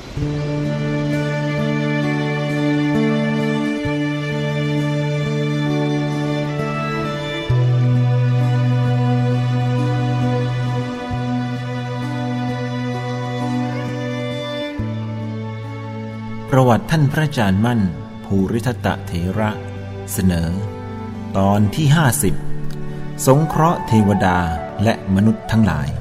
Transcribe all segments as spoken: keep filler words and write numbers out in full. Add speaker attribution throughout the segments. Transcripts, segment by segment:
Speaker 1: ประวัติท่านพระอาจารย์มั่นภูริทัตเถระเสนอตอนที่ห้าสิบสงเคราะห์เทวดาและมนุษย์ทั้งหลาย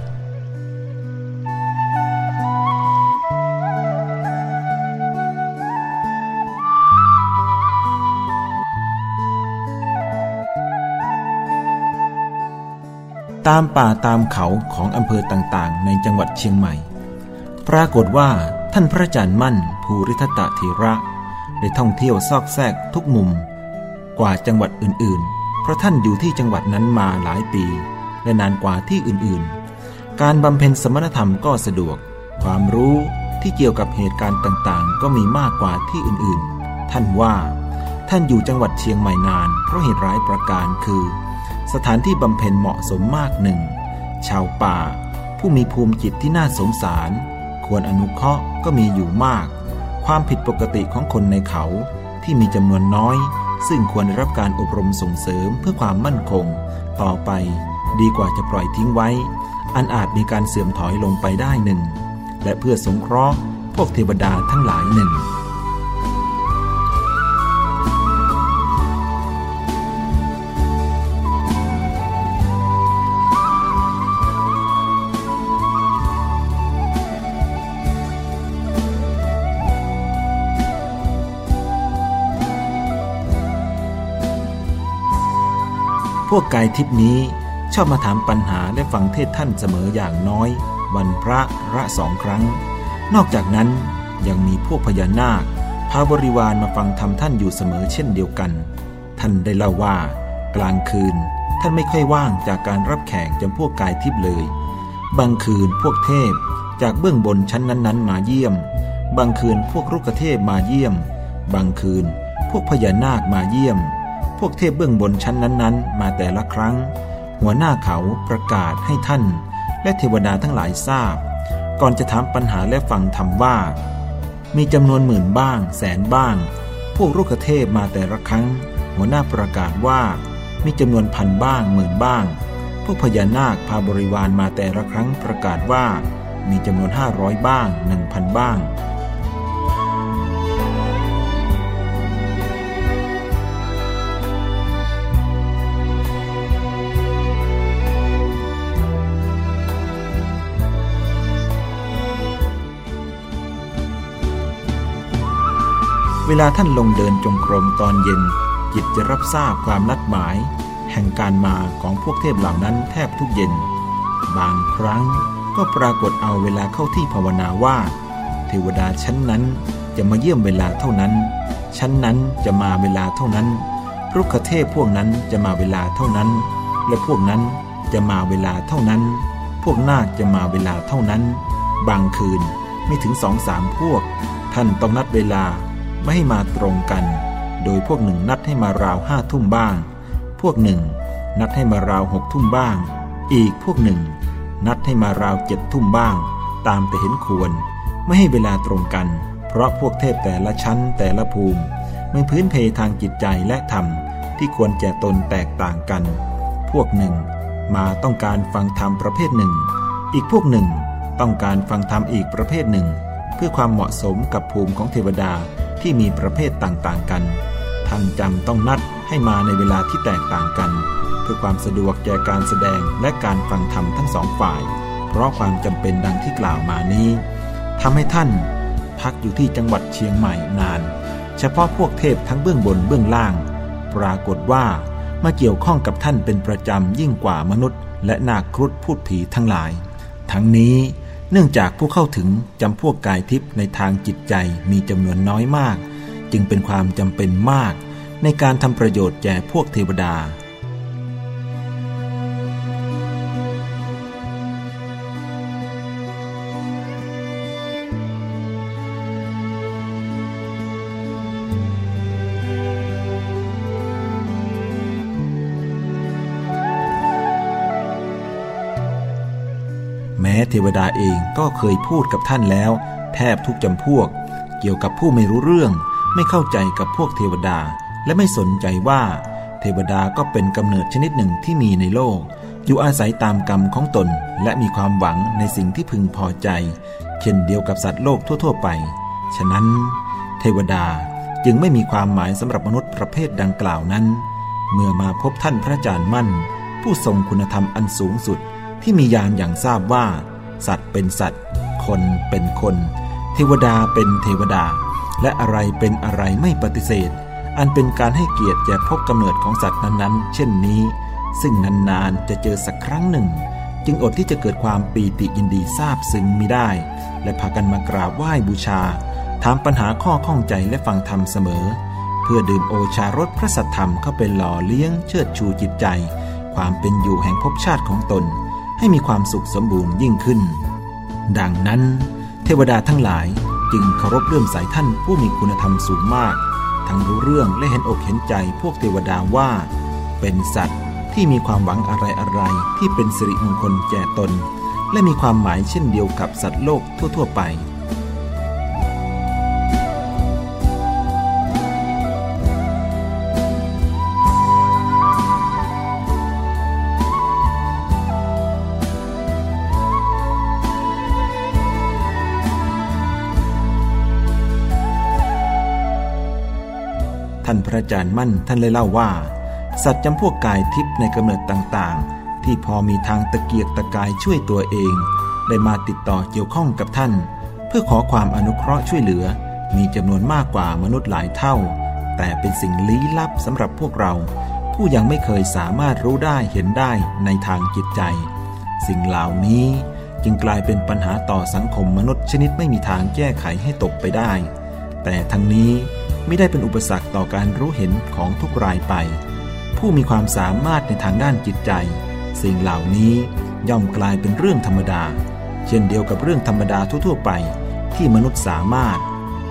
Speaker 1: ตามป่าตามเขาของอำเภอต่างๆในจังหวัดเชียงใหม่ปรากฏว่าท่านพระอาจารย์มั่นภูริทัตเถระได้ท่องเที่ยวซอกแซกทุกมุมกว่าจังหวัดอื่นๆเพราะท่านอยู่ที่จังหวัดนั้นมาหลายปีและนานกว่าที่อื่นๆการบำเพ็ญสมณธรรมก็สะดวกความรู้ที่เกี่ยวกับเหตุการณ์ต่างๆก็มีมากกว่าที่อื่นๆท่านว่าท่านอยู่จังหวัดเชียงใหม่นานเพราะเหตุร้ายประการคือสถานที่บำเพ็ญเหมาะสมมากหนึ่งชาวป่าผู้มีภูมิจิตที่น่าสงสารควรอนุเคราะห์ก็มีอยู่มากความผิดปกติของคนในเขาที่มีจำนวนน้อยซึ่งควรได้รับการอบรมส่งเสริมเพื่อความมั่นคงต่อไปดีกว่าจะปล่อยทิ้งไว้อันอาจมีการเสื่อมถอยลงไปได้หนึ่งและเพื่อสงเคราะห์พวกเทวดาทั้งหลายหนึ่งพวกกายทิพย์นี้ชอบมาถามปัญหาและฟังเทศท่านเสมออย่างน้อยวันพระละสองครั้งนอกจากนั้นยังมีพวกพญานาคพาบริวารมาฟังธรรมท่านอยู่เสมอเช่นเดียวกันท่านได้เล่าว่ากลางคืนท่านไม่ค่อยว่างจากการรับแขกจำพวกกายทิพย์เลยบางคืนพวกเทพจากเบื้องบนชั้นนั้นๆมาเยี่ยมบางคืนพวกรุกเทพมาเยี่ยมบางคืนพวกพญานาคมาเยี่ยมพวกเทพเบื้องบนชั้นนั้นๆมาแต่ละครั้งหัวหน้าเขาประกาศให้ท่านและเทวดาทั้งหลายทราบก่อนจะถามปัญหาและฟังธรรมว่ามีจำนวนหมื่นบ้างแสนบ้างพวกรุกเทพมาแต่ละครั้งหัวหน้าประกาศว่ามีจำนวนพันบ้างหมื่นบ้างพวกพญานาคพาบริวารมาแต่ละครั้งประกาศว่ามีจำนวนห้าร้อยบ้างหนึ่งพันบ้างเวลาท่านลงเดินจงกรมตอนเย็นจิตจะรับทราบความนัดหมายแห่งการมาของพวกเทพเหล่านั้นแทบทุกเย็นบางครั้งก็ปรากฏเอาเวลาเข้าที่ภาวนาว่าเทวดาชั้นนั้นจะมาเยี่ยมเวลาเท่านั้นชั้นนั้นจะมาเวลาเท่านั้นรุกขเทพพวกนั้นจะมาเวลาเท่านั้นและพวกนั้นจะมาเวลาเท่านั้นพวกนาคจะมาเวลาเท่านั้นบางคืนมีถึงสองสามพวกท่านต้องนัดเวลาไม่ให้มาตรงกันโดยพวกหนึ่งนัดให้มาราวห้าทุ่มบ้างพวกหนึ่งนัดให้มาราวหกทุ่มบ้างอีกพวกหนึ่งนัดให้มาราวเจ็ดทุ่มบ้างตามแต่เห็นควรไม่ให้เวลาตรงกันเพราะพวกเทพแต่ละชั้นแต่ละภูมิมีพื้นเพทางจิตใจและธรรมที่ควรแก่ตนแตกต่างกันพวกหนึ่งมาต้องการฟังธรรมประเภทหนึ่งอีกพวกหนึ่งต้องการฟังธรรมอีกประเภทหนึ่งเพื่อความเหมาะสมกับภูมิของเทวดาที่มีประเภทต่างๆกันท่านจำต้องนัดให้มาในเวลาที่แตกต่างกันเพื่อความสะดวกแก่การแสดงและการฟังธรรมทั้งสองฝ่ายเพราะความจำเป็นดังที่กล่าวมานี้ทำให้ท่านพักอยู่ที่จังหวัดเชียงใหม่นานเฉพาะพวกเทพทั้งเบื้องบนเบื้องล่างปรากฏว่ามาเกี่ยวข้องกับท่านเป็นประจำยิ่งกว่ามนุษย์และนาคครุฑพูดผีทั้งหลายทั้งนี้เนื่องจากผู้เข้าถึงจำพวกกายทิพย์ในทางจิตใจมีจำนวนน้อยมากจึงเป็นความจำเป็นมากในการทำประโยชน์แก่พวกเทวดา
Speaker 2: แม้
Speaker 1: เทวดาเองก็เคยพูดกับท่านแล้วแทบทุกจำพวกเกี่ยวกับผู้ไม่รู้เรื่องไม่เข้าใจกับพวกเทวดาและไม่สนใจว่าเทวดาก็เป็นกำเนิดชนิดหนึ่งที่มีในโลกอยู่อาศัยตามกรรมของตนและมีความหวังในสิ่งที่พึงพอใจเช่นเดียวกับสัตว์โลกทั่วๆไปฉะนั้นเทวดาจึงไม่มีความหมายสำหรับมนุษย์ประเภทดังกล่าวนั้นเมื่อมาพบท่านพระอาจารย์มั่นผู้ทรงคุณธรรมอันสูงสุดที่มีญาณอย่างทราบว่าสัตว์เป็นสัตว์คนเป็นคนเทวดาเป็นเทวดาและอะไรเป็นอะไรไม่ปฏิเสธอันเป็นการให้เกียรติแก่พบกำเนิดของสัตว์นั้นๆเช่นนี้ซึ่งนานๆจะเจอสักครั้งหนึ่งจึงอดที่จะเกิดความปีติยินดีซาบซึ้งมิได้และพากันมากราบไหว้บูชาถามปัญหาข้อข้องใจและฟังธรรมเสมอเพื่อดื่มโอชารสพระสัทธรรมเข้าไปหล่อเลี้ยงเชิดชูจิตใจความเป็นอยู่แห่งภพชาติของตนให้มีความสุขสมบูรณ์ยิ่งขึ้นดังนั้นเทวดาทั้งหลายจึงเคารพเลื่อมใสท่านผู้มีคุณธรรมสูงมากทั้งรู้เรื่องและเห็นอกเห็นใจพวกเทวดาว่าเป็นสัตว์ที่มีความหวังอะไรๆที่เป็นสิริมงคลแก่ตนและมีความหมายเช่นเดียวกับสัตว์โลกทั่วๆไปท่านพระอาจารย์มั่นท่านเลยเล่าว่าสัตว์จำพวกกายทิพย์ในกำเนิดต่างๆที่พอมีทางตะเกียกตะกายช่วยตัวเองได้มาติดต่อเกี่ยวข้องกับท่านเพื่อขอความอนุเคราะห์ช่วยเหลือมีจำนวนมากกว่ามนุษย์หลายเท่าแต่เป็นสิ่งลี้ลับสำหรับพวกเราผู้ยังไม่เคยสามารถรู้ได้เห็นได้ในทางจิตใจสิ่งเหล่านี้จึงกลายเป็นปัญหาต่อสังคมมนุษย์ชนิดไม่มีทางแก้ไขให้ตกไปได้แต่ทั้งนี้ไม่ได้เป็นอุปสรรคต่อการรู้เห็นของทุกรายไปผู้มีความสามารถในทางด้านจิตใจสิ่งเหล่านี้ย่อมกลายเป็นเรื่องธรรมดาเช่นเดียวกับเรื่องธรรมดาทั่วๆไปที่มนุษย์สามารถ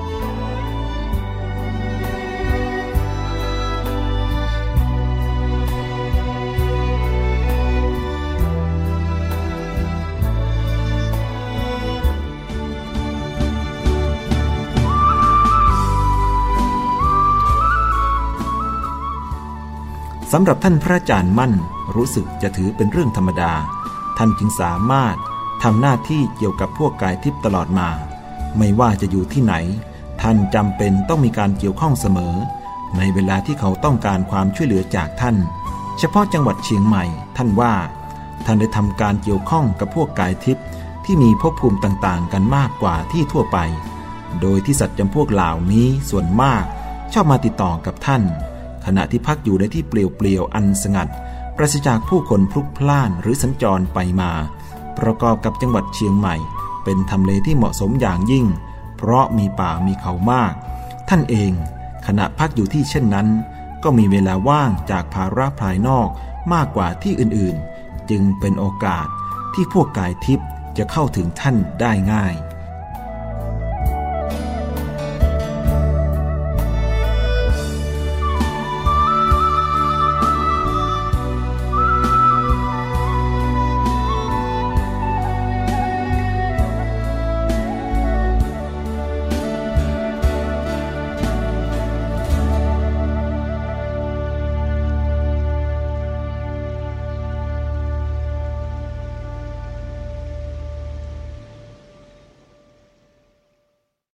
Speaker 1: สำหรับท่านพระอาจารย์มั่นรู้สึกจะถือเป็นเรื่องธรรมดาท่านจึงสามารถทำหน้าที่เกี่ยวกับพวกกายทิพย์ตลอดมาไม่ว่าจะอยู่ที่ไหนท่านจำเป็นต้องมีการเกี่ยวข้องเสมอในเวลาที่เขาต้องการความช่วยเหลือจากท่านเฉพาะจังหวัดเชียงใหม่ท่านว่าท่านได้ทำการเกี่ยวข้องกับพวกกายทิพย์ที่มีภพภูมิต่างๆกันมากกว่าที่ทั่วไปโดยที่สัตว์จำพวกเหล่านี้ส่วนมากชอบมาติดต่อกับท่านขณะที่พักอยู่ในที่เปลี่ยวๆอันสงัดปราศจากผู้คนพลุกพล่านหรือสัญจรไปมาประกอบกับจังหวัดเชียงใหม่เป็นทำเลที่เหมาะสมอย่างยิ่งเพราะมีป่ามีเขามากท่านเองขณะพักอยู่ที่เช่นนั้นก็มีเวลาว่างจากภาระภายนอกมากกว่าที่อื่นๆจึงเป็นโอกาสที่พวกกายทิพย์จะเข้าถึงท่านได้ง่าย